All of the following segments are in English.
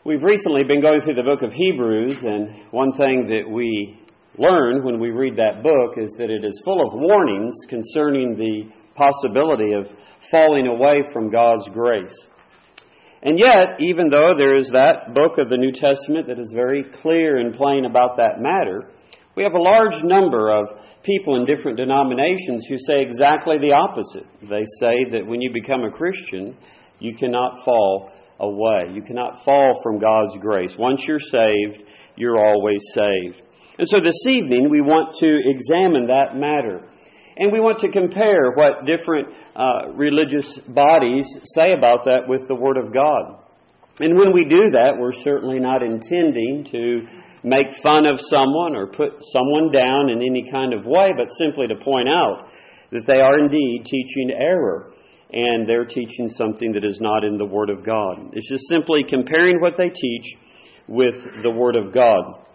We've recently been going through the book of Hebrews, and one thing that we learn when we read that book is that it is full of warnings concerning the possibility of falling away from God's grace. And yet, even though there is that book of the New Testament that is very clear and plain about that matter, we have a large number of people in different denominations who say exactly the opposite. They say that when you become a Christian, you cannot fall away. You cannot fall from God's grace. Once you're saved, you're always saved. And so this evening we want to examine that matter. And we want to compare what different religious bodies say about that with the Word of God. And when we do that, we're certainly not intending to make fun of someone or put someone down in any kind of way, but simply to point out that they are indeed teaching error. And they're teaching something that is not in the Word of God. It's just simply comparing what they teach with the Word of God.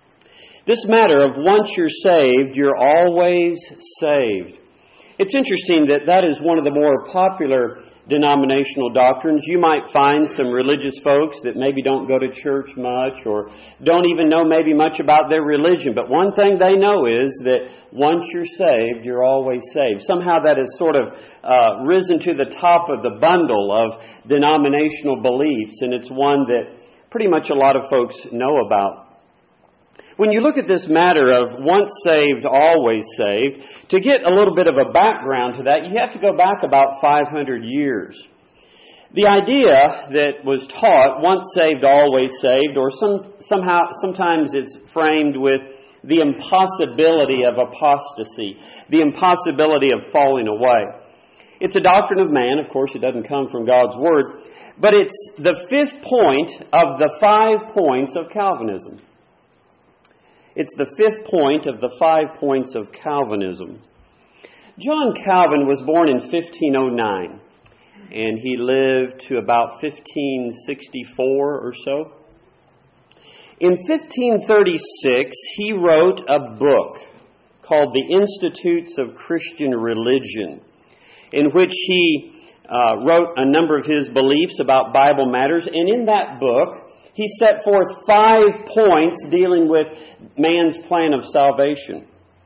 This matter of once you're saved, you're always saved. It's interesting that is one of the more popular denominational doctrines. You might find some religious folks that maybe don't go to church much or don't even know maybe much about their religion. But one thing they know is that once you're saved, you're always saved. Somehow that has sort of risen to the top of the bundle of denominational beliefs, and it's one that pretty much a lot of folks know about. When you look at this matter of once saved, always saved, to get a little bit of a background to that, you have to go back about 500 years. The idea that was taught, once saved, always saved, or sometimes it's framed with the impossibility of apostasy, the impossibility of falling away. It's a doctrine of man. Of course, it doesn't come from God's Word, but it's the fifth point of the 5 points of Calvinism. It's the fifth point of the 5 points of Calvinism. John Calvin was born in 1509, and he lived to about 1564 or so. In 1536, he wrote a book called The Institutes of Christian Religion, in which he wrote a number of his beliefs about Bible matters, and in that book, he set forth 5 points dealing with man's plan of salvation.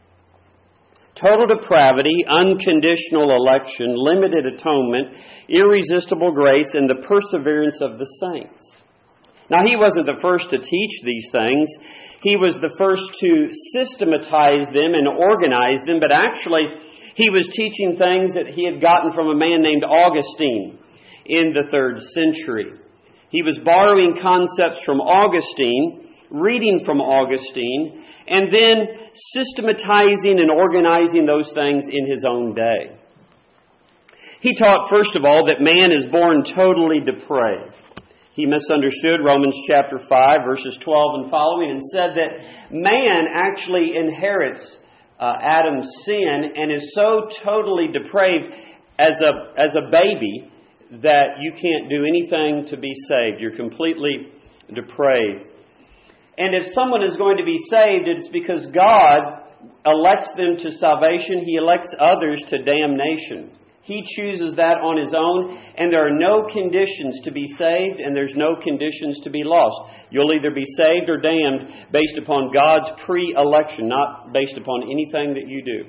Total depravity, unconditional election, limited atonement, irresistible grace, and the perseverance of the saints. Now, he wasn't the first to teach these things. He was the first to systematize them and organize them, but actually, he was teaching things that he had gotten from a man named Augustine in the 3rd century. He was borrowing concepts from Augustine, reading from Augustine, and then systematizing and organizing those things in his own day. He taught, first of all, that man is born totally depraved. He misunderstood Romans chapter 5, verses 12 and following, and said that man actually inherits Adam's sin and is so totally depraved as a baby that you can't do anything to be saved. You're completely depraved. And if someone is going to be saved, it's because God elects them to salvation. He elects others to damnation. He chooses that on His own, and there are no conditions to be saved, and there's no conditions to be lost. You'll either be saved or damned based upon God's pre-election, not based upon anything that you do.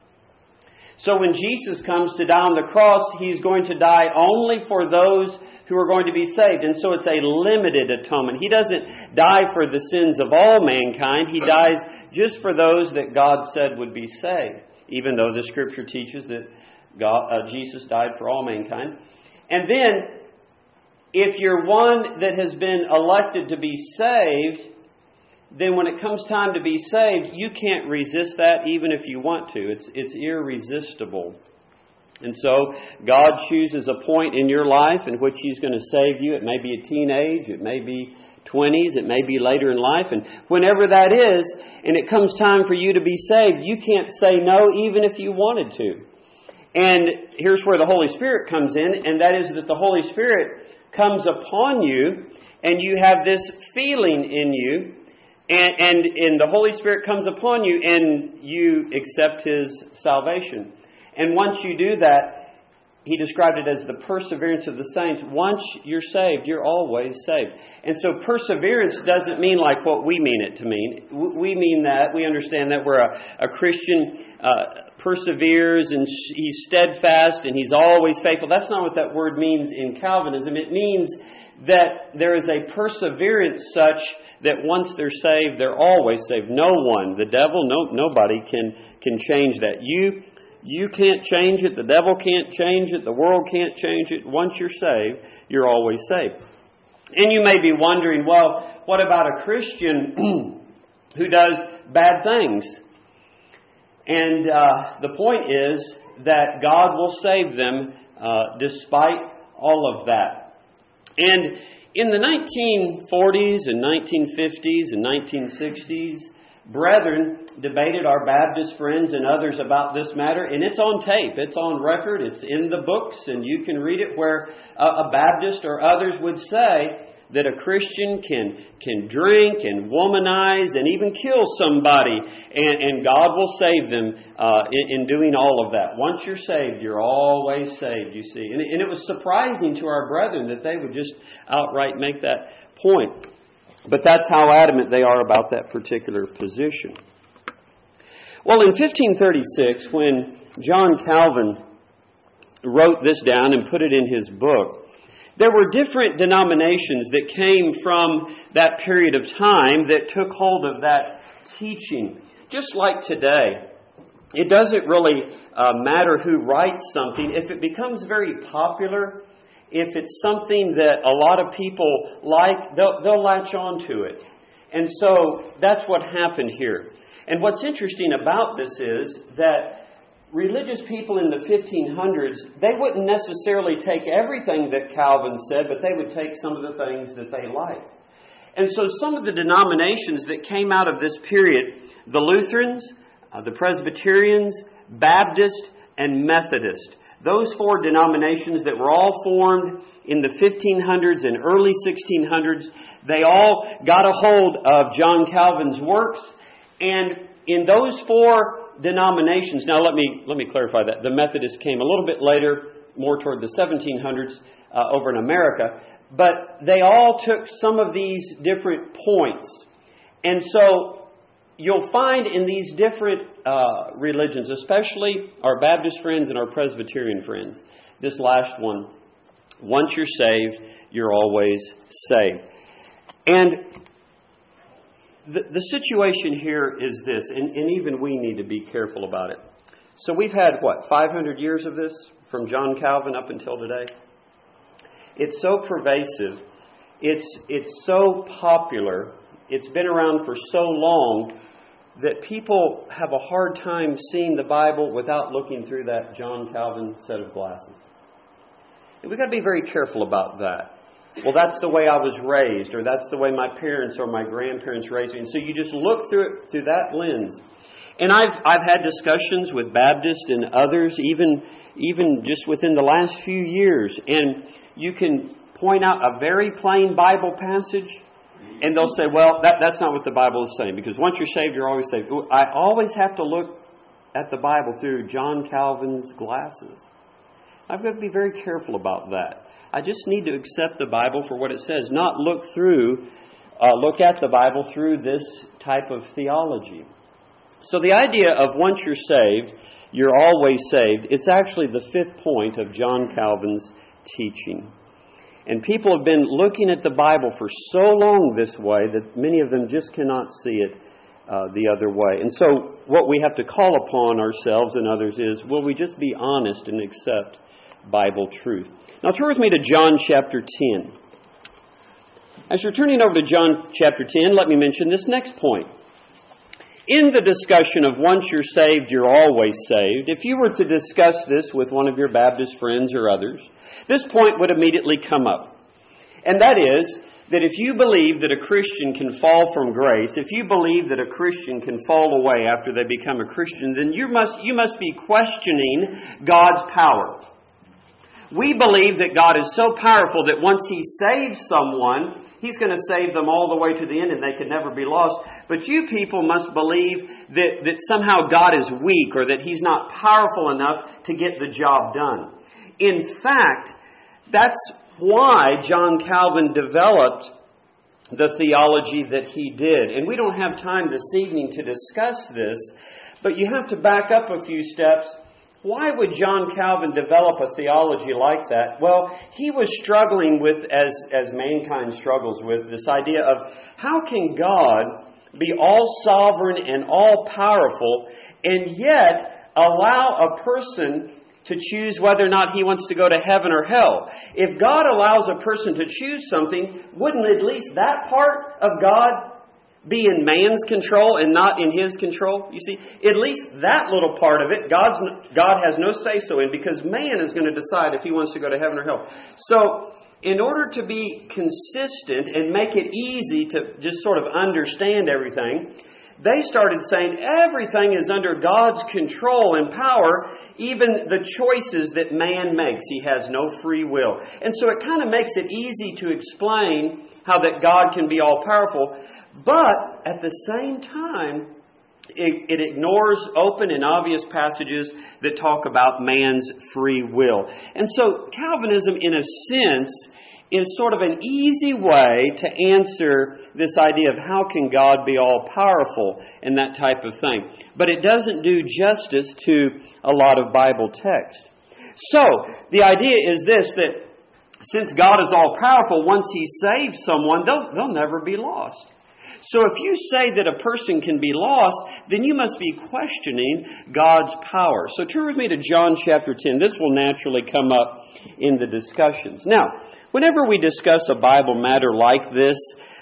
So when Jesus comes to die on the cross, He's going to die only for those who are going to be saved. And so it's a limited atonement. He doesn't die for the sins of all mankind. He dies just for those that God said would be saved, even though the Scripture teaches that Jesus died for all mankind. And then, if you're one that has been elected to be saved, then when it comes time to be saved, you can't resist that even if you want to. It's irresistible. And so God chooses a point in your life in which He's going to save you. It may be a teenage, it may be 20s, it may be later in life. And whenever that is, and it comes time for you to be saved, you can't say no even if you wanted to. And here's where the Holy Spirit comes in, and that is that the Holy Spirit comes upon you, and you have this feeling in you, and the Holy Spirit comes upon you, and you accept His salvation. And once you do that, he described it as the perseverance of the saints. Once you're saved, you're always saved. And so perseverance doesn't mean like what we mean it to mean. We mean that, we understand that where a Christian perseveres and he's steadfast and he's always faithful. That's not what that word means in Calvinism. It means that there is a perseverance such that once they're saved, they're always saved. No one, the devil, nobody can change that. You can't change it. The devil can't change it. The world can't change it. Once you're saved, you're always saved. And you may be wondering, well, what about a Christian who does bad things? And the point is that God will save them despite all of that. And in the 1940s and 1950s and 1960s, brethren debated, our Baptist friends and others, about this matter, and it's on tape, it's on record, it's in the books, and you can read it, where a Baptist or others would say that a Christian can drink and womanize and even kill somebody, and God will save them in doing all of that. Once you're saved, you're always saved, you see. And it was surprising to our brethren that they would just outright make that point. But that's how adamant they are about that particular position. Well, in 1536, when John Calvin wrote this down and put it in his book, there were different denominations that came from that period of time that took hold of that teaching. Just like today, it doesn't really matter who writes something. If it becomes very popular, if it's something that a lot of people like, they'll latch on to it. And so that's what happened here. And what's interesting about this is that religious people in the 1500s, they wouldn't necessarily take everything that Calvin said, but they would take some of the things that they liked. And so some of the denominations that came out of this period, the Lutherans, the Presbyterians, Baptist, and Methodist, those four denominations that were all formed in the 1500s and early 1600s, they all got a hold of John Calvin's works. And in those four denominations, now let me clarify that. The Methodists came a little bit later, more toward the 1700s over in America. But they all took some of these different points. And so you'll find in these different religions, especially our Baptist friends and our Presbyterian friends, this last one, once you're saved, you're always saved. And the situation here is this, and even we need to be careful about it. So we've had, 500 years of this, from John Calvin up until today? It's so pervasive, it's so popular, it's been around for so long that people have a hard time seeing the Bible without looking through that John Calvin set of glasses. And we've got to be very careful about that. Well, that's the way I was raised, or that's the way my parents or my grandparents raised me. And so you just look through it through that lens. And I've had discussions with Baptists and others, even just within the last few years, and you can point out a very plain Bible passage, and they'll say, well, that's not what the Bible is saying, because once you're saved, you're always saved. I always have to look at the Bible through John Calvin's glasses. I've got to be very careful about that. I just need to accept the Bible for what it says, not look at the Bible through this type of theology. So the idea of once you're saved, you're always saved, it's actually the fifth point of John Calvin's teaching. And people have been looking at the Bible for so long this way that many of them just cannot see it the other way. And so what we have to call upon ourselves and others is, will we just be honest and accept Bible truth? Now turn with me to John chapter 10. As you're turning over to John chapter 10, let me mention this next point. In the discussion of once you're saved, you're always saved, if you were to discuss this with one of your Baptist friends or others, this point would immediately come up. And that is that if you believe that a Christian can fall from grace, if you believe that a Christian can fall away after they become a Christian, then you must be questioning God's power. We believe that God is so powerful that once He saves someone, He's going to save them all the way to the end and they could never be lost. But you people must believe that somehow God is weak or that He's not powerful enough to get the job done. In fact, that's why John Calvin developed the theology that he did. And we don't have time this evening to discuss this, but you have to back up a few steps. Why would John Calvin develop a theology like that? Well, he was struggling with, as mankind struggles with, this idea of how can God be all sovereign and all powerful and yet allow a person to choose whether or not he wants to go to heaven or hell. If God allows a person to choose something, wouldn't at least that part of God be in man's control and not in His control? You see, at least that little part of it, God has no say-so in, because man is going to decide if he wants to go to heaven or hell. So, in order to be consistent and make it easy to just sort of understand everything, they started saying everything is under God's control and power, even the choices that man makes. He has no free will. And so it kind of makes it easy to explain how that God can be all-powerful, but at the same time, it ignores open and obvious passages that talk about man's free will. And so Calvinism, in a sense, is sort of an easy way to answer this idea of how can God be all-powerful and that type of thing. But it doesn't do justice to a lot of Bible texts. So, the idea is this, that since God is all-powerful, once He saves someone, they'll never be lost. So if you say that a person can be lost, then you must be questioning God's power. So turn with me to John chapter 10. This will naturally come up in the discussions. Now, whenever we discuss a Bible matter like this,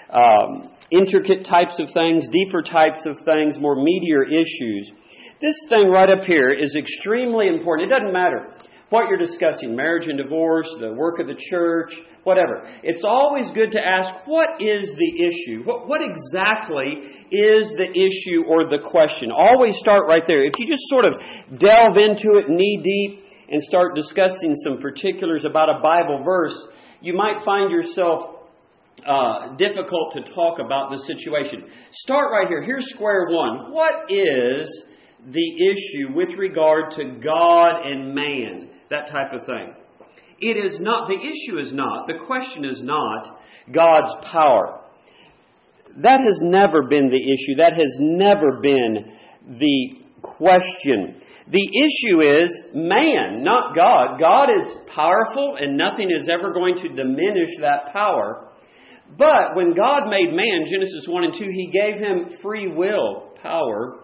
intricate types of things, deeper types of things, more meatier issues, this thing right up here is extremely important. It doesn't matter what you're discussing, marriage and divorce, the work of the church, whatever. It's always good to ask, what is the issue? What exactly is the issue or the question? Always start right there. If you just sort of delve into it knee deep and start discussing some particulars about a Bible verse, you might find yourself difficult to talk about the situation. Start right here. Here's square one. What is the issue with regard to God and man? That type of thing. It is not, the issue is not, the question is not God's power. That has never been the issue. That has never been the question. The issue is man, not God. God is powerful and nothing is ever going to diminish that power. But when God made man, Genesis 1 and 2, He gave him free will power.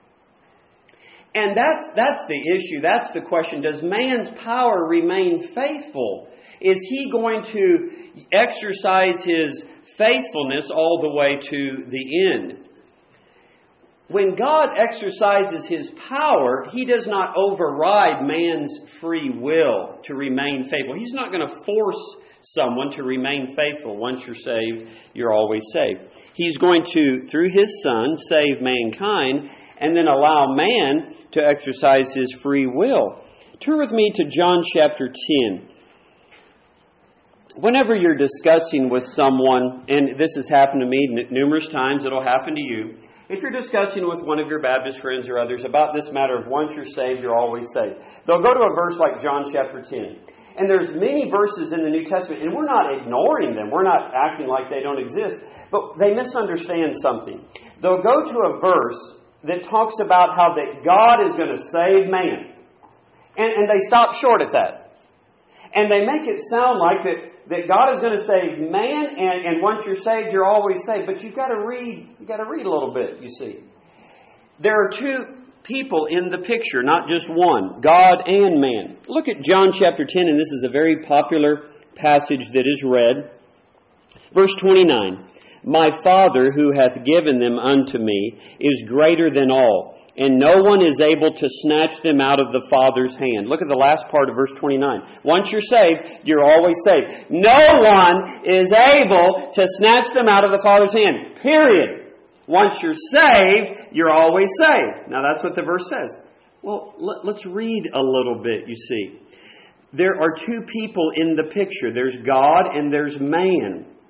And that's the issue. That's the question. Does man's power remain faithful? Is he going to exercise his faithfulness all the way to the end? When God exercises His power, He does not override man's free will to remain faithful. He's not going to force someone to remain faithful. Once you're saved, you're always saved. He's going to, through His Son, save mankind and then allow man to exercise his free will. Turn with me to John chapter 10. Whenever you're discussing with someone, and this has happened to me numerous times, it'll happen to you. If you're discussing with one of your Baptist friends or others about this matter of once you're saved, you're always saved, they'll go to a verse like John chapter 10. And there's many verses in the New Testament, and we're not ignoring them. We're not acting like they don't exist. But they misunderstand something. They'll go to a verse that talks about how that God is going to save man. And they stop short at that. And they make it sound like that God is going to save man, and once you're saved, you're always saved. But you've got to read a little bit, you see. There are two people in the picture, not just one, God and man. Look at John chapter 10, and this is a very popular passage that is read. Verse 29. My Father who hath given them unto me is greater than all, and no one is able to snatch them out of the Father's hand. Look at the last part of verse 29. Once you're saved, you're always saved. No one is able to snatch them out of the Father's hand. Period. Once you're saved, you're always saved. Now that's what the verse says. Well, let's read a little bit, you see. There are two people in the picture. There's God and there's man.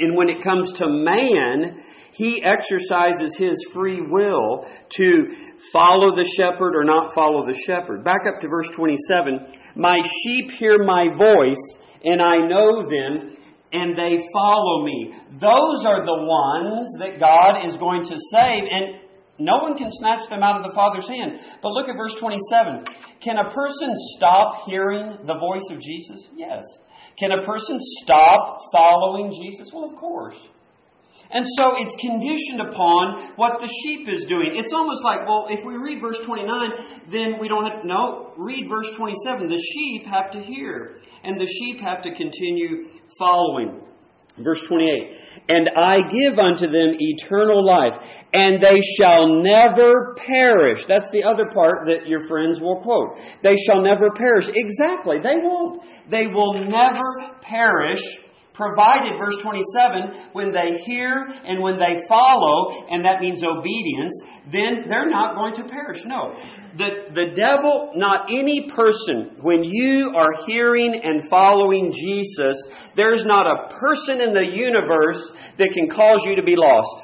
And when it comes to man, he exercises his free will to follow the shepherd or not follow the shepherd. Back up to verse 27. My sheep hear my voice, and I know them, and they follow me. Those are the ones that God is going to save, and no one can snatch them out of the Father's hand. But look at verse 27. Can a person stop hearing the voice of Jesus? Yes. Can a person stop following Jesus? Well, of course. And so it's conditioned upon what the sheep is doing. It's almost like, well, if we read verse 29, then we don't have to, no, read verse 27. The sheep have to hear, and the sheep have to continue following. Verse 28, and I give unto them eternal life, and they shall never perish. That's the other part that your friends will quote. They shall never perish. Exactly, they won't. They will never perish, provided, verse 27, when they hear and when they follow, and that means obedience, then they're not going to perish. No. The devil, not any person, when you are hearing and following Jesus, there's not a person in the universe that can cause you to be lost.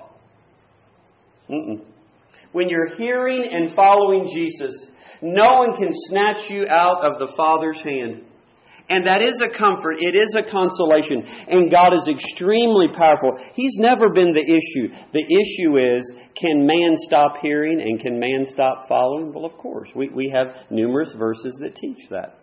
When you're hearing and following Jesus, no one can snatch you out of the Father's hand. And that is a comfort. It is a consolation. And God is extremely powerful. He's never been the issue. The issue is, can man stop hearing and can man stop following? Well, of course. We have numerous verses that teach that.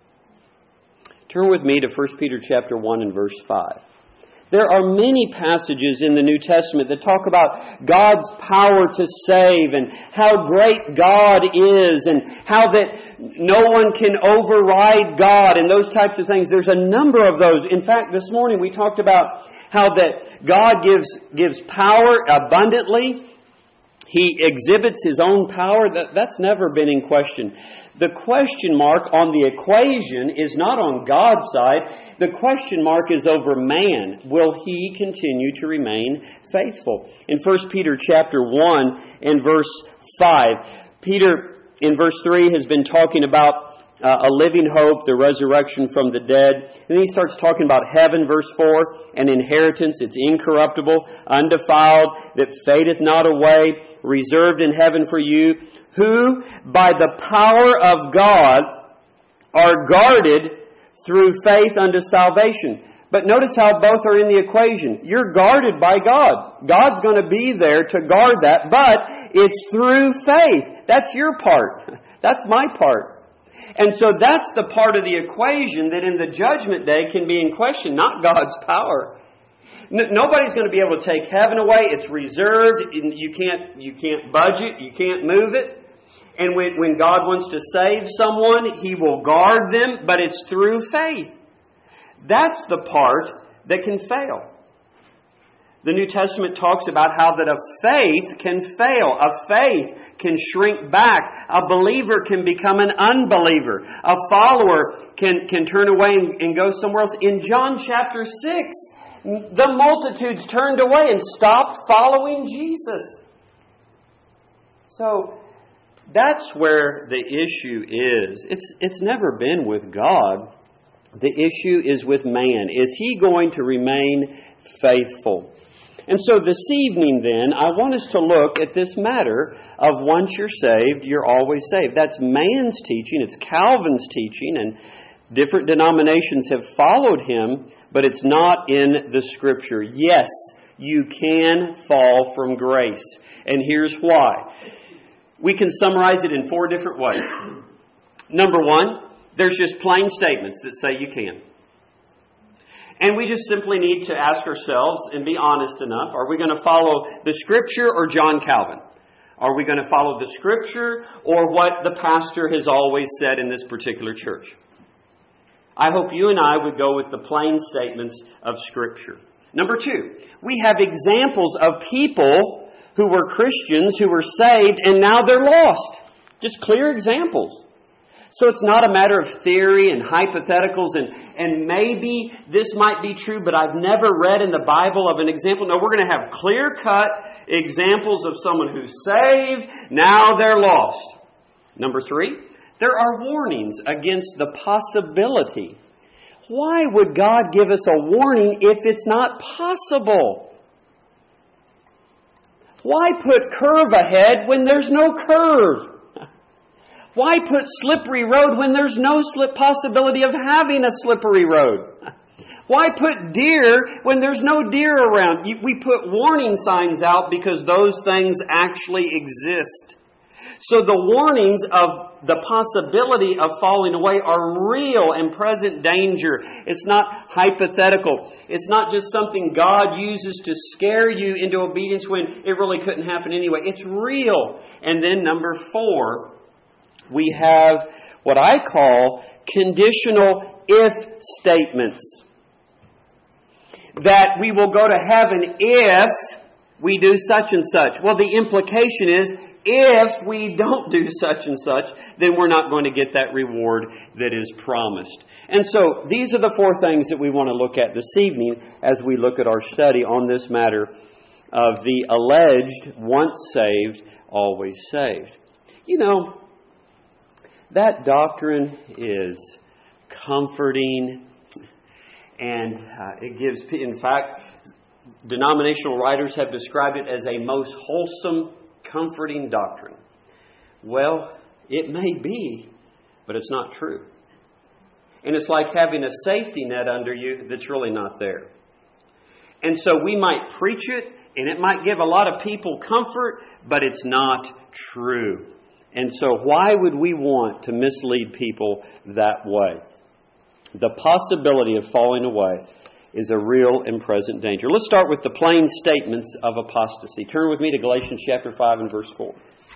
Turn with me to 1 Peter chapter 1 and verse 5. There are many passages in the New Testament that talk about God's power to save and how great God is and how that no one can override God and those types of things. There's a number of those. In fact, this morning we talked about how that God gives power abundantly. He exhibits His own power. That's never been in question. The question mark on the equation is not on God's side. The question mark is over man. Will he continue to remain faithful? In 1 Peter chapter 1 and verse 5, Peter in verse 3 has been talking about a living hope, the resurrection from the dead. And then he starts talking about heaven, verse 4, an inheritance. It's incorruptible, undefiled, that fadeth not away, reserved in heaven for you, who by the power of God are guarded through faith unto salvation. But notice how both are in the equation. You're guarded by God. God's going to be there to guard that, but it's through faith. That's your part. That's my part. And so that's the part of the equation that in the judgment day can be in question, not God's power. Nobody's going to be able to take heaven away. It's reserved. You can't budge it. You can't move it. And when God wants to save someone, He will guard them, but it's through faith. That's the part that can fail. The New Testament talks about how that a faith can fail. A faith can shrink back. A believer can become an unbeliever. A follower can turn away and go somewhere else. In John chapter 6, the multitudes turned away and stopped following Jesus. So that's where the issue is. It's never been with God. The issue is with man. Is he going to remain faithful? And so this evening then, I want us to look at this matter of once you're saved, you're always saved. That's man's teaching. It's Calvin's teaching, and different denominations have followed him, but it's not in the Scripture. Yes, you can fall from grace. And here's why. We can summarize it in 4 different ways. Number 1, there's just plain statements that say you can. And we just simply need to ask ourselves and be honest enough. Are we going to follow the Scripture or John Calvin? Are we going to follow the Scripture or what the pastor has always said in this particular church? I hope you and I would go with the plain statements of Scripture. Number 2, we have examples of people who were Christians, who were saved, and now they're lost. Just clear examples. So it's not a matter of theory and hypotheticals and maybe this might be true, but I've never read in the Bible of an example. No, we're going to have clear-cut examples of someone who's saved, now they're lost. Number 3, there are warnings against the possibility. Why would God give us a warning if it's not possible? Why put curve ahead when there's no curve? Why put slippery road when there's no possibility of having a slippery road? Why put deer when there's no deer around? We put warning signs out because those things actually exist. So the warnings of the possibility of falling away are real and present danger. It's not hypothetical. It's not just something God uses to scare you into obedience when it really couldn't happen anyway. It's real. And then number 4, we have what I call conditional if statements. That we will go to heaven if we do such and such. Well, the implication is if we don't do such and such, then we're not going to get that reward that is promised. And so these are the 4 things that we want to look at this evening as we look at our study on this matter of the alleged once saved, always saved. You know, that doctrine is comforting, and it gives, in fact, denominational writers have described it as a most wholesome, comforting doctrine. Well, it may be, but it's not true. And it's like having a safety net under you that's really not there. And so we might preach it, and it might give a lot of people comfort, but it's not true. And so why would we want to mislead people that way? The possibility of falling away is a real and present danger. Let's start with the plain statements of apostasy. Turn with me to Galatians chapter 5 and verse 4.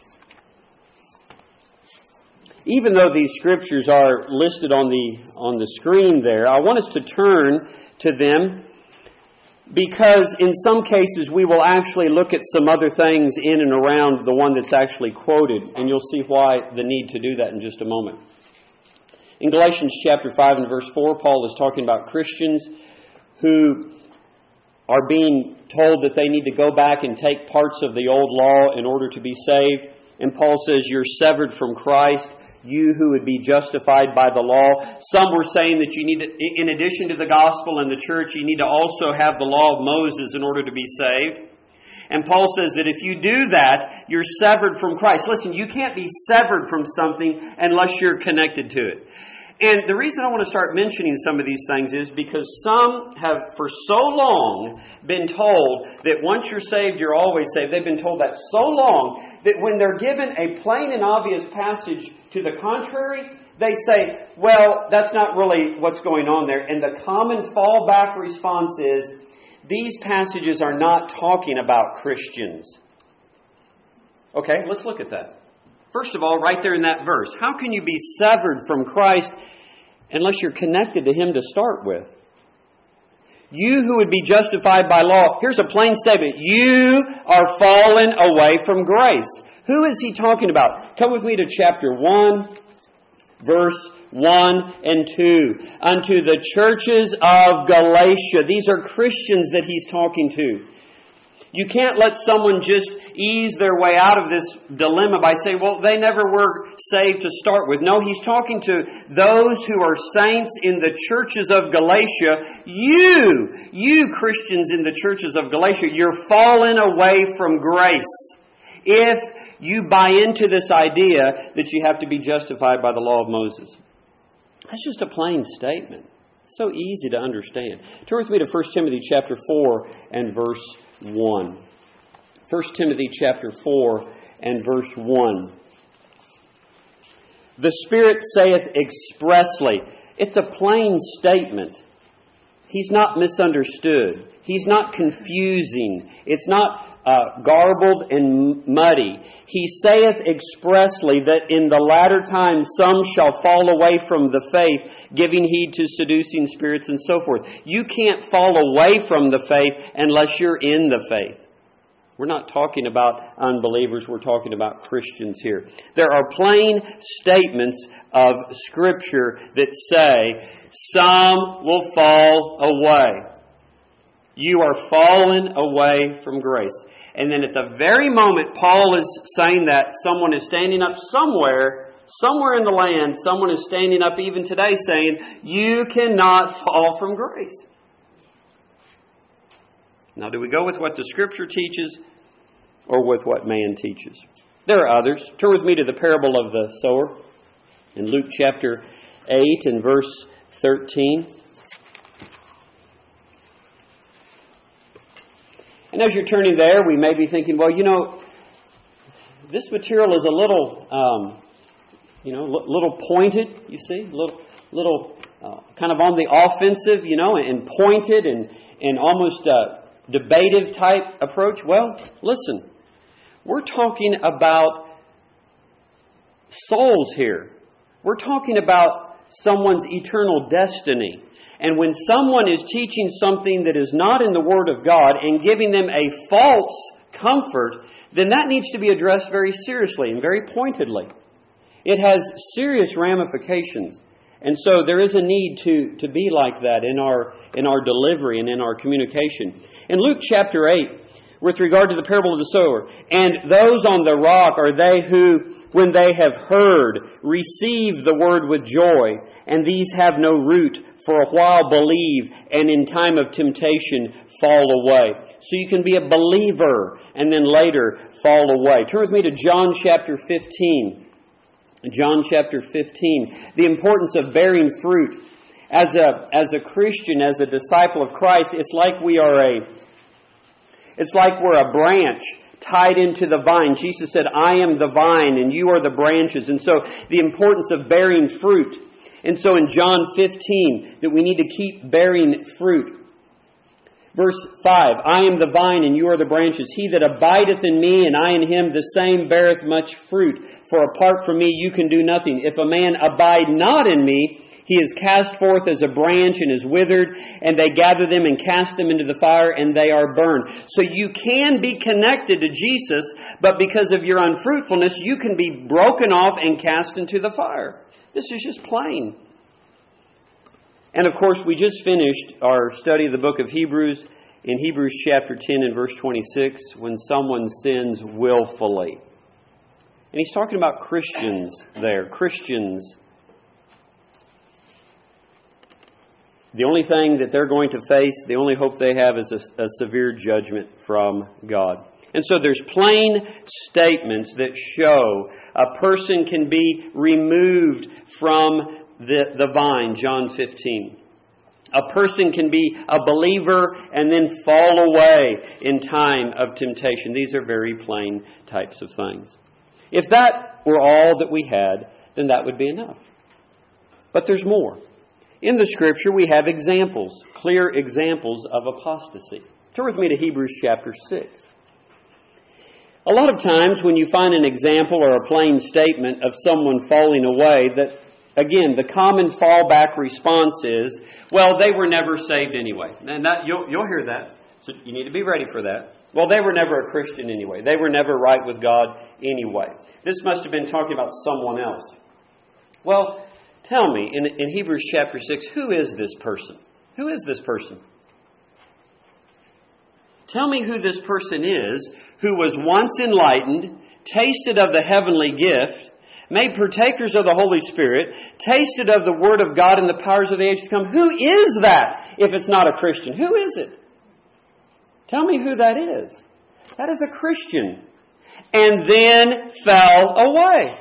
Even though these scriptures are listed on the screen there, I want us to turn to them because in some cases we will actually look at some other things in and around the one that's actually quoted, and you'll see why the need to do that in just a moment. In Galatians chapter 5 and verse 4, Paul is talking about Christians who are being told that they need to go back and take parts of the old law in order to be saved. And Paul says, you're severed from Christ, you who would be justified by the law. Some were saying that you need to, in addition to the gospel and the church, you need to also have the law of Moses in order to be saved. And Paul says that if you do that, you're severed from Christ. Listen, you can't be severed from something unless you're connected to it. And the reason I want to start mentioning some of these things is because some have for so long been told that once you're saved, you're always saved. They've been told that so long that when they're given a plain and obvious passage to the contrary, they say, well, that's not really what's going on there. And the common fallback response is, these passages are not talking about Christians. Okay, let's look at that. First of all, right there in that verse, how can you be severed from Christ unless you're connected to Him to start with? You who would be justified by law, here's a plain statement. You are fallen away from grace. Who is he talking about? Come with me to chapter 1, verse 1 and 2. Unto the churches of Galatia. These are Christians that he's talking to. You can't let someone just ease their way out of this dilemma by saying, well, they never were saved to start with. No, he's talking to those who are saints in the churches of Galatia. You Christians in the churches of Galatia, you're fallen away from grace. If you buy into this idea that you have to be justified by the law of Moses. That's just a plain statement. It's so easy to understand. Turn with me to 1 Timothy chapter 4 and verse 1. 1 Timothy chapter 4 and verse 1. The Spirit saith expressly. It's a plain statement. He's not misunderstood. He's not confusing. It's not garbled and muddy. He saith expressly that in the latter times some shall fall away from the faith, giving heed to seducing spirits and so forth. You can't fall away from the faith unless you're in the faith. We're not talking about unbelievers. We're talking about Christians here. There are plain statements of Scripture that say some will fall away. You are fallen away from grace. And then at the very moment Paul is saying that, someone is standing up somewhere somewhere in the land, someone is standing up even today saying, you cannot fall from grace. Now, do we go with what the Scripture teaches or with what man teaches? There are others. Turn with me to the parable of the sower in Luke chapter 8 and verse 13. And as you're turning there, we may be thinking, well, this material is a little, little pointed, you see, little kind of on the offensive, and pointed and almost debative type approach. Well, listen, we're talking about souls here. We're talking about someone's eternal destiny. And when someone is teaching something that is not in the Word of God and giving them a false comfort, then that needs to be addressed very seriously and very pointedly. It has serious ramifications. And so there is a need to be like that in our delivery and in our communication. In Luke chapter 8, with regard to the parable of the sower, and those on the rock are they who, when they have heard, receive the word with joy, and these have no root, for a while believe, and in time of temptation fall away. So you can be a believer and then later fall away. Turn with me to John chapter 15. John chapter 15. The importance of bearing fruit. As a Christian, as a disciple of Christ, it's like we're a branch tied into the vine. Jesus said, I am the vine and you are the branches. And so the importance of bearing fruit. And so in John 15, that we need to keep bearing fruit. Verse 5, I am the vine and you are the branches. He that abideth in me and I in him, the same beareth much fruit. For apart from me you can do nothing. If a man abide not in me, he is cast forth as a branch and is withered, and they gather them and cast them into the fire, and they are burned. So you can be connected to Jesus, but because of your unfruitfulness, you can be broken off and cast into the fire. This is just plain. And of course, we just finished our study of the book of Hebrews in Hebrews chapter 10 and verse 26, when someone sins willfully. And he's talking about Christians there. Christians. The only thing that they're going to face, the only hope they have is a severe judgment from God. And so there's plain statements that show a person can be removed from the vine, John 15. A person can be a believer and then fall away in time of temptation. These are very plain types of things. If that were all that we had, then that would be enough. But there's more. In the Scripture, we have examples, clear examples of apostasy. Turn with me to Hebrews chapter 6. A lot of times when you find an example or a plain statement of someone falling away, that, again, the common fallback response is, well, they were never saved anyway. And that you'll hear that. So you need to be ready for that. Well, they were never a Christian anyway. They were never right with God anyway. This must have been talking about someone else. Well, tell me, in Hebrews chapter 6, who is this person? Who is this person? Tell me who this person is who was once enlightened, tasted of the heavenly gift, made partakers of the Holy Spirit, tasted of the Word of God and the powers of the age to come. Who is that if it's not a Christian? Who is it? Tell me who that is. That is a Christian. And then fell away.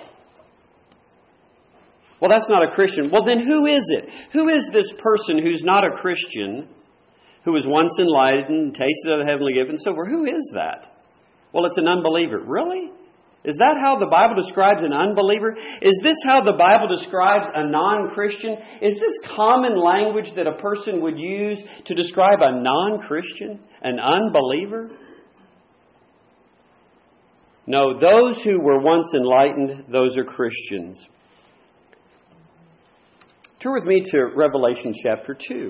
Well, that's not a Christian. Well, then who is it? Who is this person who's not a Christian, who was once enlightened, tasted of the heavenly gift, and so forth? Who is that? Well, it's an unbeliever. Really? Is that how the Bible describes an unbeliever? Is this how the Bible describes a non-Christian? Is this common language that a person would use to describe a non-Christian, an unbeliever? No, those who were once enlightened, those are Christians. Turn with me to Revelation chapter 2.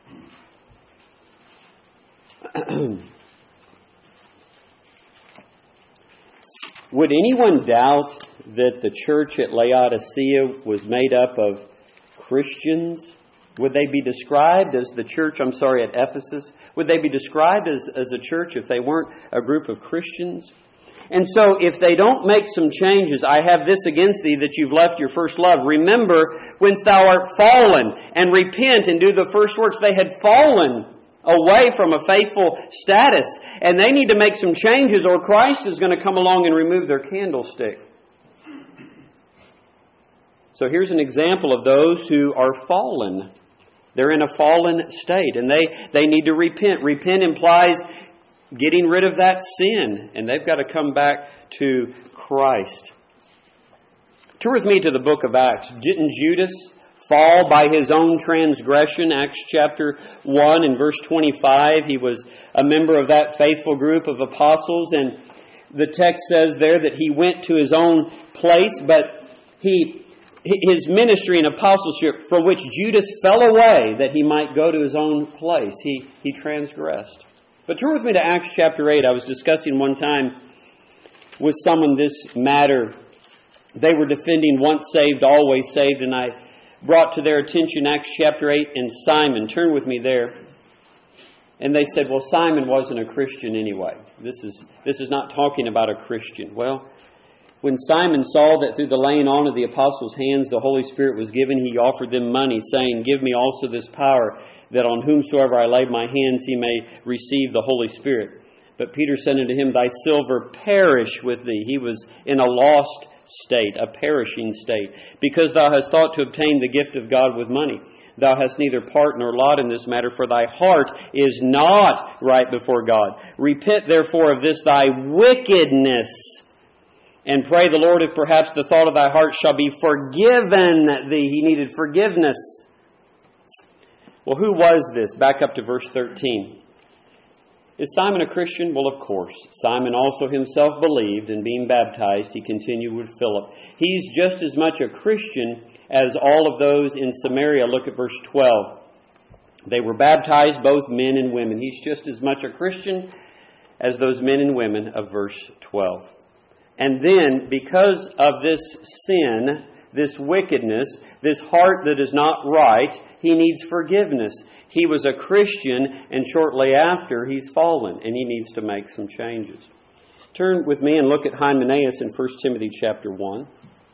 Would anyone doubt that the church at Laodicea was made up of Christians? Would they be described as the church, at Ephesus? Would they be described as a church if they weren't a group of Christians? And so if they don't make some changes, I have this against thee, that you've left your first love. Remember whence thou art fallen, and repent and do the first works. They had fallen away from a faithful status, and they need to make some changes, or Christ is going to come along and remove their candlestick. So here's an example of those who are fallen. They're in a fallen state, and they need to repent. Repent implies getting rid of that sin, and they've got to come back to Christ. Turn with me to the book of Acts. Didn't Judas fall by his own transgression? Acts chapter 1 and verse 25. He was a member of that faithful group of apostles, and the text says there that he went to his own place, but his ministry and apostleship, for which Judas fell away, that he might go to his own place. He transgressed. But turn with me to Acts chapter 8. I was discussing one time with someone this matter. They were defending once saved, always saved, and I brought to their attention Acts chapter 8 and Simon. Turn with me there. And they said, well, Simon wasn't a Christian anyway. This is not talking about a Christian. Well, when Simon saw that through the laying on of the apostles' hands the Holy Spirit was given, he offered them money, saying, give me also this power, that on whomsoever I lay my hands he may receive the Holy Spirit. But Peter said unto him, thy silver perish with thee. He was in a lost state, a perishing state, because thou hast thought to obtain the gift of God with money. Thou hast neither part nor lot in this matter, for thy heart is not right before God. Repent therefore of this thy wickedness, and pray the Lord if perhaps the thought of thy heart shall be forgiven thee. He needed forgiveness. Well, who was this? Back up to verse 13. Is Simon a Christian? Well, of course. Simon also himself believed, and being baptized, he continued with Philip. He's just as much a Christian as all of those in Samaria. Look at verse 12. They were baptized, both men and women. He's just as much a Christian as those men and women of verse 12. And then, because of this sin, this wickedness, this heart that is not right, he needs forgiveness. He was a Christian, and shortly after, he's fallen, and he needs to make some changes. Turn with me and look at Hymenaeus in 1 Timothy chapter 1.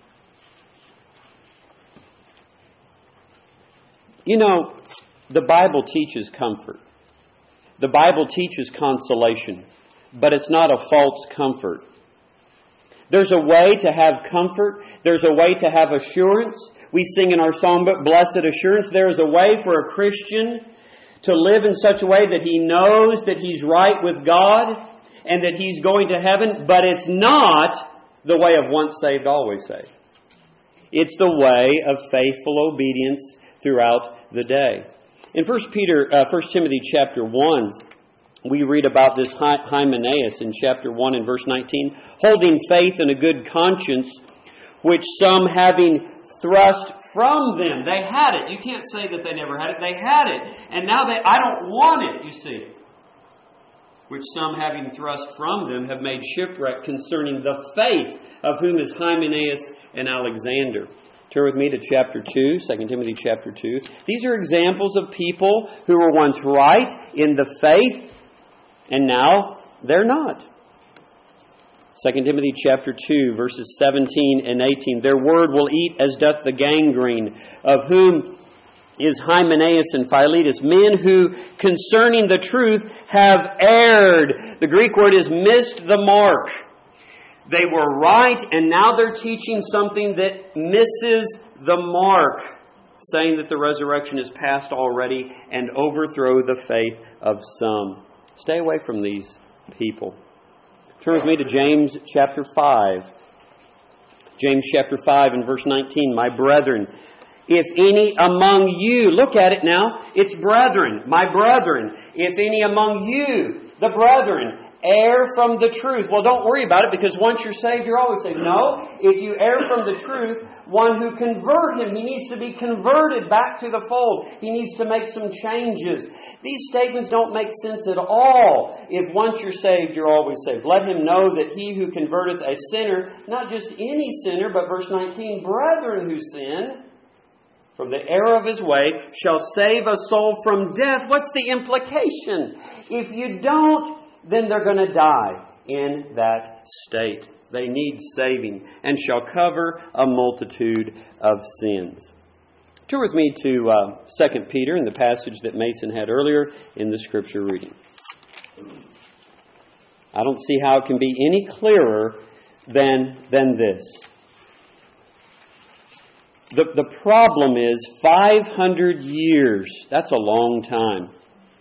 You know, the Bible teaches comfort. The Bible teaches consolation, but it's not a false comfort. There's a way to have comfort. There's a way to have assurance. We sing in our songbook, Blessed Assurance. There is a way for a Christian to live in such a way that he knows that he's right with God and that he's going to heaven, but it's not the way of once saved, always saved. It's the way of faithful obedience throughout the day. In 1 Timothy chapter 1, we read about this Hymenaeus in chapter 1 and verse 19, holding faith and a good conscience, which some having thrust from them. They had it. You can't say that they never had it. They had it. And now I don't want it, you see. Which some having thrust from them have made shipwreck concerning the faith, of whom is Hymenaeus and Alexander. Turn with me to chapter 2, 2 Timothy chapter 2. These are examples of people who were once right in the faith, and now they're not. 2 Timothy chapter 2, verses 17 and 18. Their word will eat as doth the gangrene, of whom is Hymenaeus and Philetus, men who concerning the truth have erred. The Greek word is missed the mark. They were right, and now they're teaching something that misses the mark, saying that the resurrection is past already, and overthrow the faith of some. Stay away from these people. Turn with me to James chapter 5. James chapter 5 and verse 19. My brethren, if any among you, look at it now, it's brethren, my brethren. If any among you, the brethren, err from the truth. Well, don't worry about it, because once you're saved, you're always saved. No, if you err from the truth, one who convert him, he needs to be converted back to the fold. He needs to make some changes. These statements don't make sense at all. If once you're saved, you're always saved. Let him know that he who converteth a sinner, not just any sinner, but verse 19, brethren who sin from the error of his way, shall save a soul from death. What's the implication? If you don't, then they're going to die. in that state. They need saving, and shall cover a multitude of sins. Turn with me to 2 Peter in the passage that Mason had earlier in the Scripture reading. I don't see how it can be any clearer than this. The problem is 500 years. That's a long time.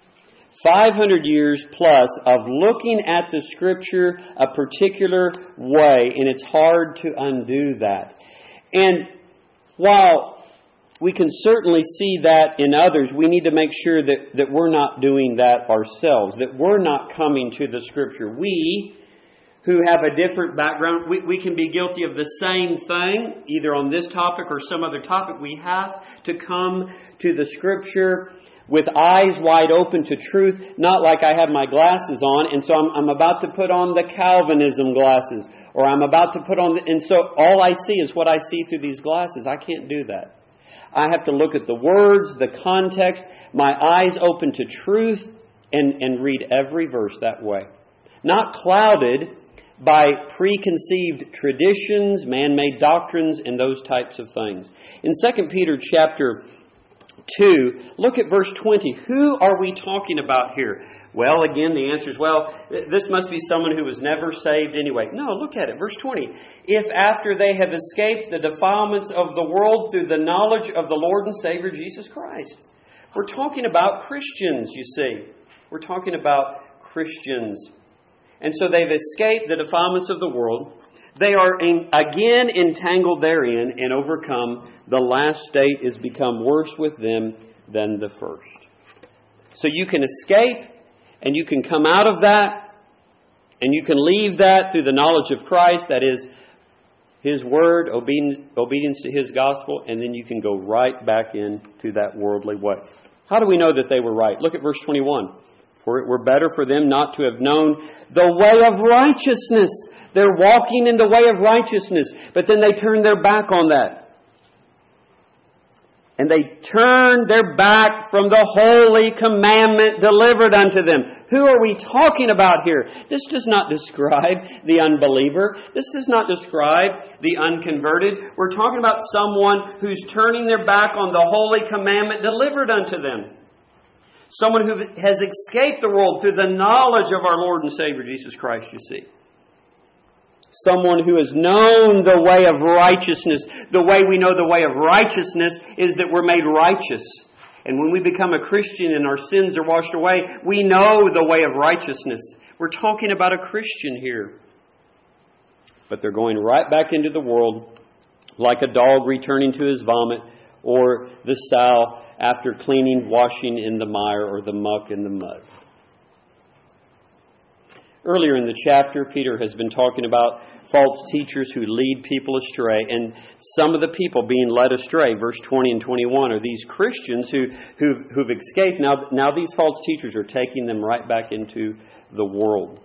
500 years plus of looking at the Scripture a particular way, and it's hard to undo that. And while we can certainly see that in others, we need to make sure that we're not doing that ourselves, that we're not coming to the Scripture. We, who have a different background, we can be guilty of the same thing, either on this topic or some other topic. We have to come to the Scripture with eyes wide open to truth, not like I have my glasses on, and so I'm about to put on the Calvinism glasses, or I'm about to put on, and so all I see is what I see through these glasses. I can't do that. I have to look at the words, the context, my eyes open to truth, and read every verse that way. Not clouded by preconceived traditions, man-made doctrines, and those types of things. In 2 Peter chapter 2, look at verse 20. Who are we talking about here? Well, again, the answer is, this must be someone who was never saved anyway. No, look at it. Verse 20. If after they have escaped the defilements of the world through the knowledge of the Lord and Savior Jesus Christ. We're talking about Christians, you see. We're talking about Christians. And so they've escaped the defilements of the world. They are again entangled therein and overcome. The last state is become worse with them than the first. So you can escape and you can come out of that and you can leave that through the knowledge of Christ, that is His Word, obedience to His gospel, and then you can go right back into that worldly way. How do we know that they were right? Look at verse 21. For it were better for them not to have known the way of righteousness. They're walking in the way of righteousness, but then they turn their back on that. And they turn their back from the holy commandment delivered unto them. Who are we talking about here? This does not describe the unbeliever. This does not describe the unconverted. We're talking about someone who's turning their back on the holy commandment delivered unto them. Someone who has escaped the world through the knowledge of our Lord and Savior Jesus Christ, you see. Someone who has known the way of righteousness. The way we know the way of righteousness is that we're made righteous. And when we become a Christian and our sins are washed away, we know the way of righteousness. We're talking about a Christian here. But they're going right back into the world like a dog returning to his vomit, or the sow after cleaning, washing in the mire or the muck in the mud. Earlier in the chapter, Peter has been talking about false teachers who lead people astray. And some of the people being led astray, verse 20 and 21, are these Christians who've escaped. Now these false teachers are taking them right back into the world.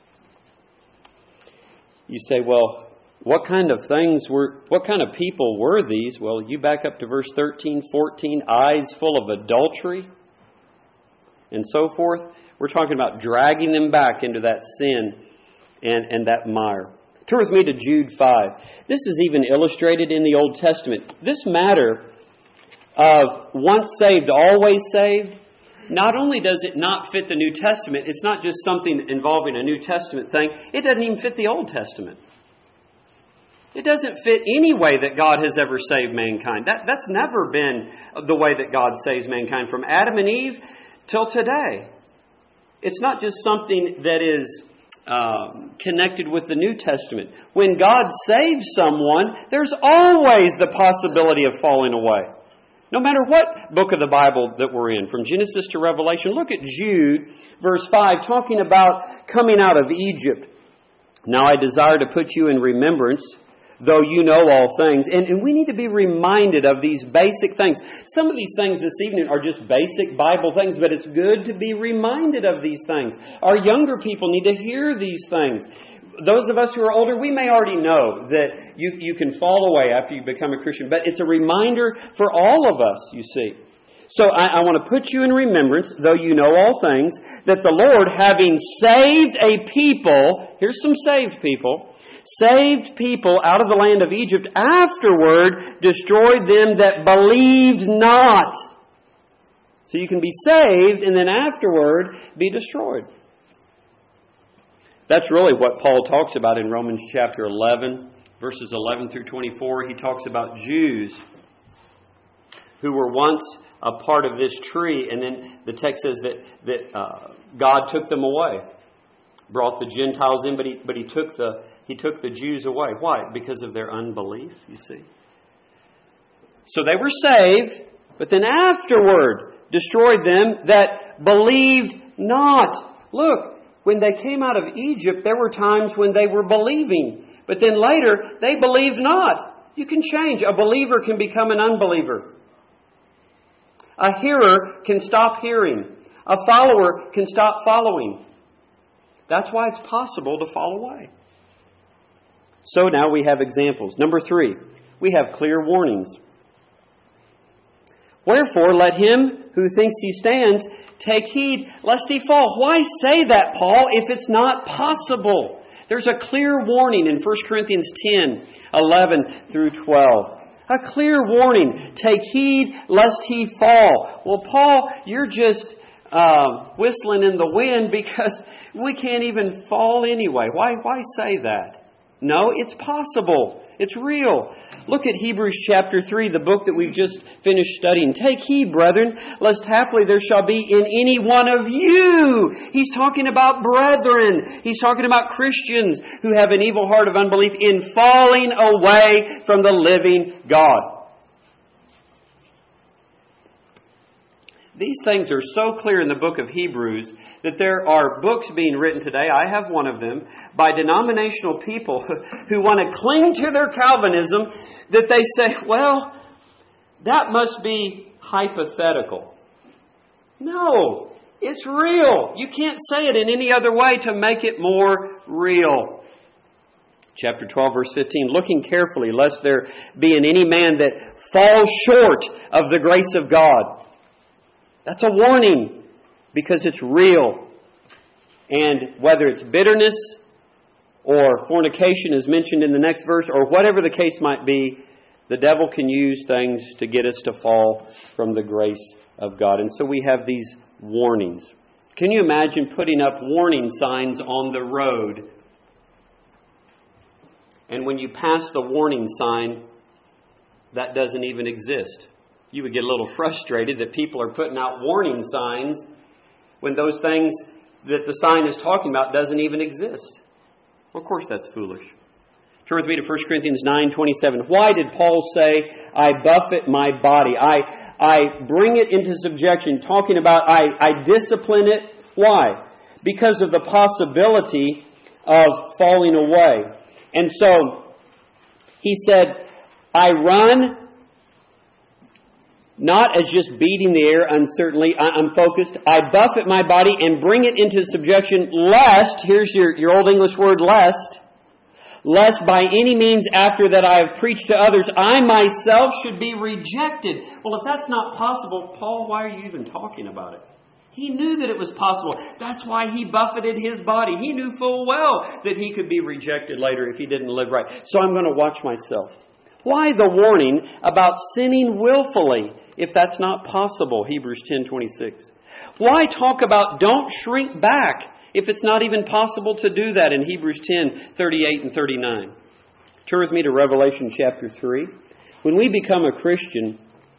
You say, well, what kind of people were these? Well, you back up to verse 13, 14, eyes full of adultery and so forth. We're talking about dragging them back into that sin and that mire. Turn with me to Jude 5. This is even illustrated in the Old Testament. This matter of once saved, always saved, not only does it not fit the New Testament, it's not just something involving a New Testament thing, it doesn't even fit the Old Testament. It doesn't fit any way that God has ever saved mankind. That's never been the way that God saves mankind from Adam and Eve till today. It's not just something that is connected with the New Testament. When God saves someone, there's always the possibility of falling away. No matter what book of the Bible that we're in, from Genesis to Revelation. Look at Jude, verse 5, talking about coming out of Egypt. Now I desire to put you in remembrance, though you know all things. And we need to be reminded of these basic things. Some of these things this evening are just basic Bible things, but it's good to be reminded of these things. Our younger people need to hear these things. Those of us who are older, we may already know that you can fall away after you become a Christian, but it's a reminder for all of us, you see. So I want to put you in remembrance, though you know all things, that the Lord, having saved a people, here's some saved people out of the land of Egypt, afterward destroyed them that believed not. So you can be saved and then afterward be destroyed. That's really what Paul talks about in Romans chapter 11, verses 11 through 24. He talks about Jews who were once a part of this tree, and then the text says that God took them away, brought the Gentiles in, but he took the Jews away. Why? Because of their unbelief, you see. So they were saved, but then afterward destroyed them that believed not. Look, when they came out of Egypt, there were times when they were believing, but then later they believed not. You can change. A believer can become an unbeliever. A hearer can stop hearing. A follower can stop following. That's why it's possible to fall away. So now we have examples. Number 3, we have clear warnings. Wherefore, let him who thinks he stands take heed lest he fall. Why say that, Paul, if it's not possible? There's a clear warning in 1 Corinthians 10, 11 through 12. A clear warning. Take heed lest he fall. Well, Paul, you're just whistling in the wind because we can't even fall anyway. Why say that? No, it's possible. It's real. Look at Hebrews chapter 3, the book that we've just finished studying. Take heed, brethren, lest haply there shall be in any one of you. He's talking about brethren. He's talking about Christians who have an evil heart of unbelief in falling away from the living God. These things are so clear in the book of Hebrews that there are books being written today, I have one of them, by denominational people who want to cling to their Calvinism, that they say, well, that must be hypothetical. No, it's real. You can't say it in any other way to make it more real. Chapter 12, verse 15, looking carefully, lest there be in any man that falls short of the grace of God. That's a warning because it's real. And whether it's bitterness or fornication is mentioned in the next verse, or whatever the case might be, the devil can use things to get us to fall from the grace of God. And so we have these warnings. Can you imagine putting up warning signs on the road? And when you pass the warning sign, that doesn't even exist. You would get a little frustrated that people are putting out warning signs when those things that the sign is talking about doesn't even exist. Well, of course, that's foolish. Turn with me to 1 Corinthians 9:27. Why did Paul say, I buffet my body? I bring it into subjection, talking about I discipline it. Why? Because of the possibility of falling away. And so, he said, I run not as just beating the air uncertainly. I'm focused. I buffet my body and bring it into subjection, lest, here's your old English word, lest by any means after that I have preached to others, I myself should be rejected. Well, if that's not possible, Paul, why are you even talking about it? He knew that it was possible. That's why he buffeted his body. He knew full well that he could be rejected later if he didn't live right. So I'm going to watch myself. Why the warning about sinning willfully if that's not possible? Hebrews 10:26. Why talk about don't shrink back if it's not even possible to do that in Hebrews 10:38 and 39? Turn with me to Revelation chapter 3. When we become a Christian,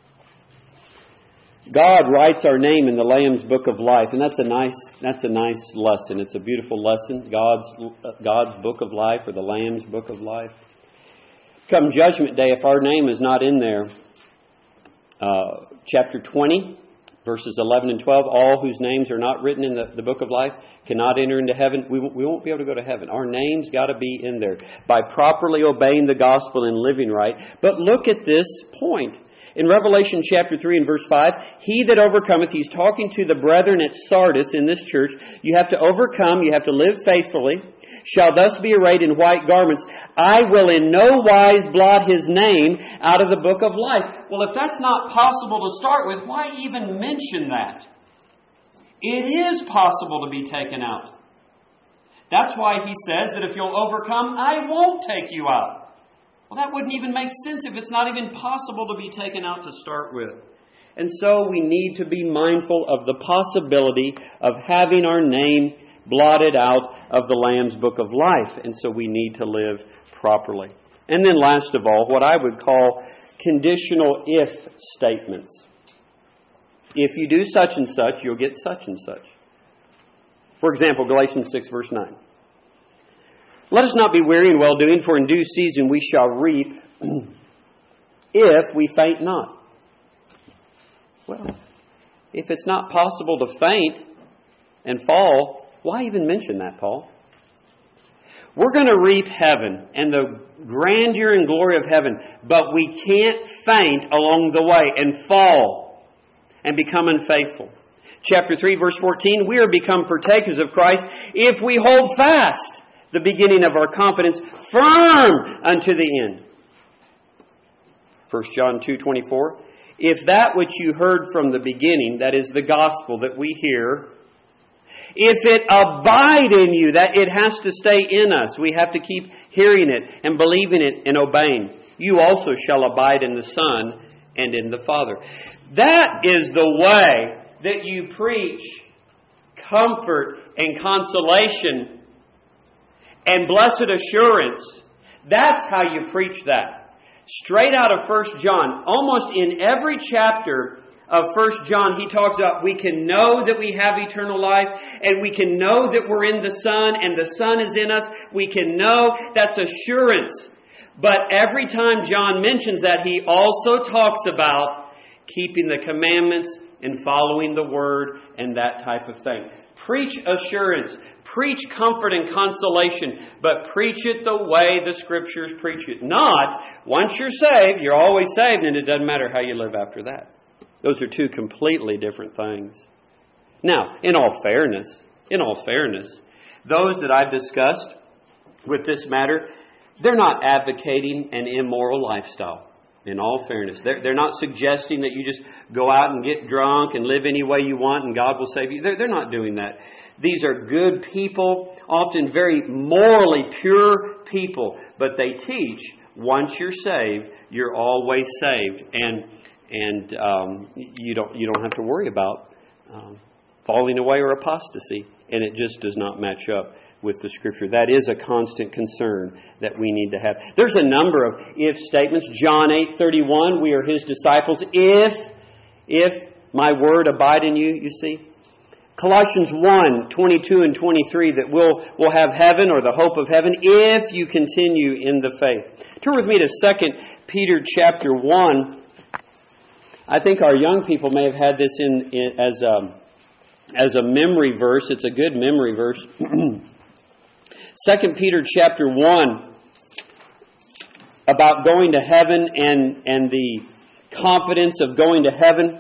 God writes our name in the Lamb's Book of Life, and that's a nice lesson. It's a beautiful lesson. God's Book of Life, or the Lamb's Book of Life. Come Judgment Day, if our name is not in there, chapter 20, verses 11 and 12, all whose names are not written in the Book of Life cannot enter into heaven. We won't be able to go to heaven. Our name's got to be in there by properly obeying the gospel and living right. But look at this point. In Revelation chapter 3 and verse 5, he that overcometh, he's talking to the brethren at Sardis in this church. You have to overcome, you have to live faithfully, shall thus be arrayed in white garments. I will in no wise blot his name out of the book of life. Well, if that's not possible to start with, why even mention that? It is possible to be taken out. That's why he says that if you'll overcome, I won't take you out. Well, that wouldn't even make sense if it's not even possible to be taken out to start with. And so we need to be mindful of the possibility of having our name blotted out of the Lamb's book of life. And so we need to live properly. And then last of all, what I would call conditional if statements. If you do such and such, you'll get such and such. For example, Galatians 6 verse 9. Let us not be weary in well-doing, for in due season we shall reap if we faint not. Well, if it's not possible to faint and fall, why even mention that, Paul? We're going to reap heaven and the grandeur and glory of heaven, but we can't faint along the way and fall and become unfaithful. Chapter 3, verse 14, we are become partakers of Christ if we hold fast the beginning of our confidence firm unto the end. 1 John 2:24, if that which you heard from the beginning, that is the gospel that we hear, if it abide in you, that it has to stay in us. We have to keep hearing it and believing it and obeying. You also shall abide in the Son and in the Father. That is the way that you preach comfort and consolation and blessed assurance. That's how you preach that. Straight out of 1 John. Almost in every chapter of 1 John, he talks about we can know that we have eternal life, and we can know that we're in the Son, and the Son is in us. We can know that's assurance. But every time John mentions that, he also talks about keeping the commandments and following the Word and that type of thing. Preach assurance. Preach comfort and consolation. But preach it the way the Scriptures preach it. Not, once you're saved, you're always saved, and it doesn't matter how you live after that. Those are two completely different things. Now, in all fairness, those that I've discussed with this matter, they're not advocating an immoral lifestyle. In all fairness, they're not suggesting that you just go out and get drunk and live any way you want and God will save you. They're not doing that. These are good people, often very morally pure people, but they teach once you're saved, you're always saved, and you don't have to worry about falling away or apostasy, and it just does not match up with the Scripture. That is a constant concern that we need to have. There's a number of if statements. John 8:31, we are His disciples if my word abide in you, you see. Colossians 1:22 and 23, that we'll have heaven or the hope of heaven if you continue in the faith. Turn with me to 2 Peter chapter 1. I think our young people may have had this as a memory verse. It's a good memory verse. 2 Peter chapter 1, about going to heaven and the confidence of going to heaven.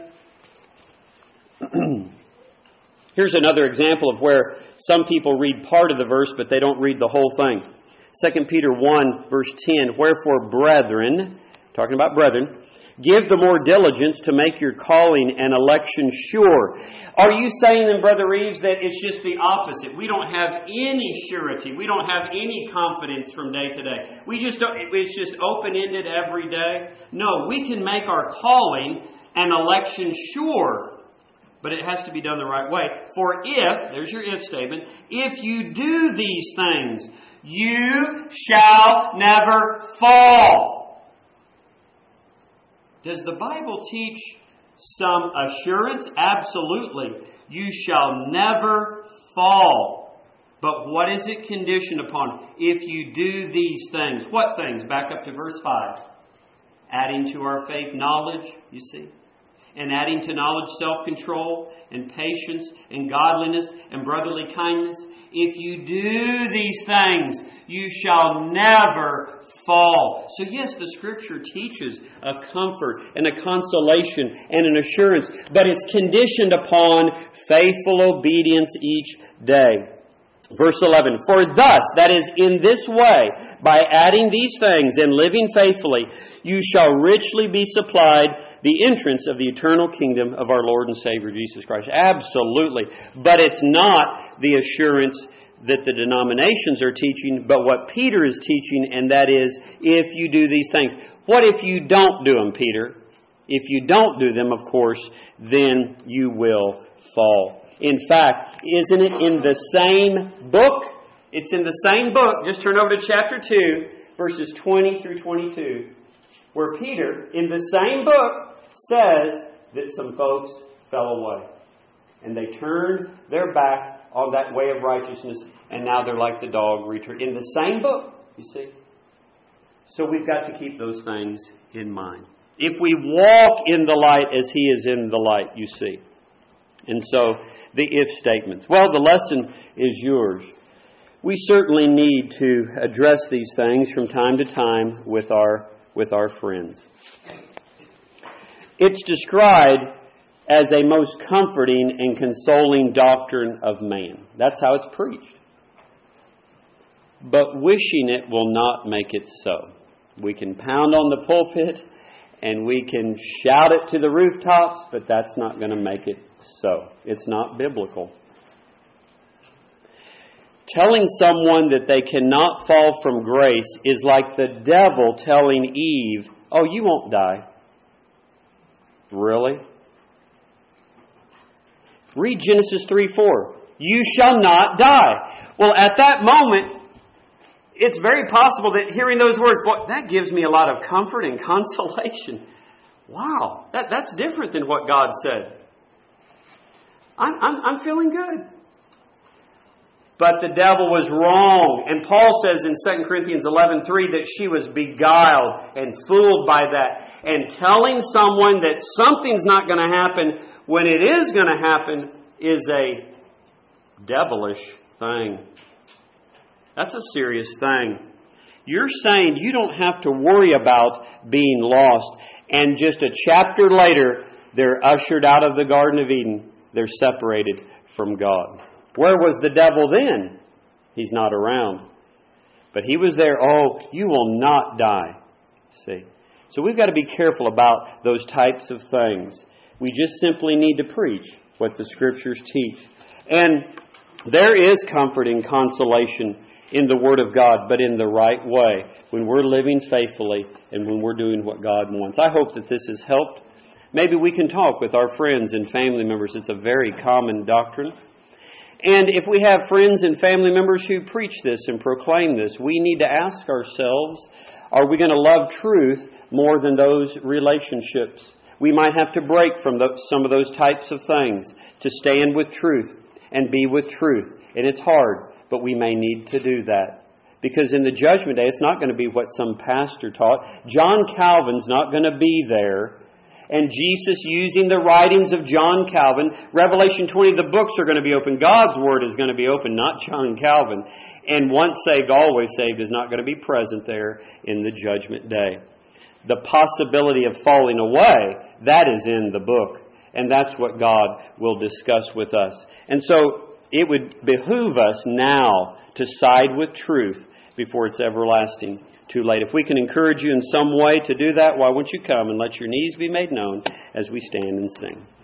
Here's another example of where some people read part of the verse, but they don't read the whole thing. 2 Peter 1, verse 10, wherefore, brethren, talking about brethren, give the more diligence to make your calling and election sure. Are you saying then, Brother Reeves, that it's just the opposite? We don't have any surety. We don't have any confidence from day to day. It's just open-ended every day. No, we can make our calling and election sure, but it has to be done the right way. For if, there's your if statement, if you do these things, you shall never fall. Does the Bible teach some assurance? Absolutely. You shall never fall. But what is it conditioned upon? If you do these things. What things? Back up to verse 5. Adding to our faith knowledge, you see. and adding to knowledge self-control, and patience, and godliness, and brotherly kindness. If you do these things, you shall never fall. So yes, the Scripture teaches a comfort and a consolation and an assurance, but it's conditioned upon faithful obedience each day. Verse 11, for thus, that is, in this way, by adding these things and living faithfully, you shall richly be supplied the entrance of the eternal kingdom of our Lord and Savior Jesus Christ. Absolutely. But it's not the assurance that the denominations are teaching, but what Peter is teaching, and that is, if you do these things. What if you don't do them, Peter? If you don't do them, of course, then you will fall. In fact, isn't it in the same book? It's in the same book. Just turn over to chapter 2, verses 20 through 22, where Peter, in the same book, says that some folks fell away. And they turned their back on that way of righteousness, and now they're like the dog returned. In the same book, you see. So we've got to keep those things in mind. If we walk in the light as He is in the light, you see. And so, the if statements. Well, the lesson is yours. We certainly need to address these things from time to time with our friends. It's described as a most comforting and consoling doctrine of man. That's how it's preached. But wishing it will not make it so. We can pound on the pulpit and we can shout it to the rooftops, but that's not going to make it so. It's not biblical. Telling someone that they cannot fall from grace is like the devil telling Eve, oh, you won't die. Really? Read Genesis 3:4. You shall not die. Well, at that moment, it's very possible that hearing those words, boy, that gives me a lot of comfort and consolation. Wow, that's different than what God said. I'm feeling good. But the devil was wrong. And Paul says in 2 Corinthians 11:3 that she was beguiled and fooled by that. And telling someone that something's not going to happen when it is going to happen is a devilish thing. That's a serious thing. You're saying you don't have to worry about being lost. And just a chapter later, they're ushered out of the Garden of Eden. They're separated from God. Where was the devil then? He's not around. But he was there. Oh, you will not die. See? So we've got to be careful about those types of things. We just simply need to preach what the Scriptures teach. And there is comfort and consolation in the Word of God, but in the right way, when we're living faithfully and when we're doing what God wants. I hope that this has helped. Maybe we can talk with our friends and family members. It's a very common doctrine. And if we have friends and family members who preach this and proclaim this, we need to ask ourselves, are we going to love truth more than those relationships? We might have to break from some of those types of things to stand with truth and be with truth. And it's hard, but we may need to do that. Because in the judgment day, it's not going to be what some pastor taught. John Calvin's not going to be there. And Jesus using the writings of John Calvin. Revelation 20, the books are going to be open. God's Word is going to be open, not John Calvin. And once saved, always saved is not going to be present there in the judgment day. The possibility of falling away, that is in the book. And that's what God will discuss with us. And so it would behoove us now to side with truth before it's everlasting too late. If we can encourage you in some way to do that, why won't you come and let your needs be made known as we stand and sing.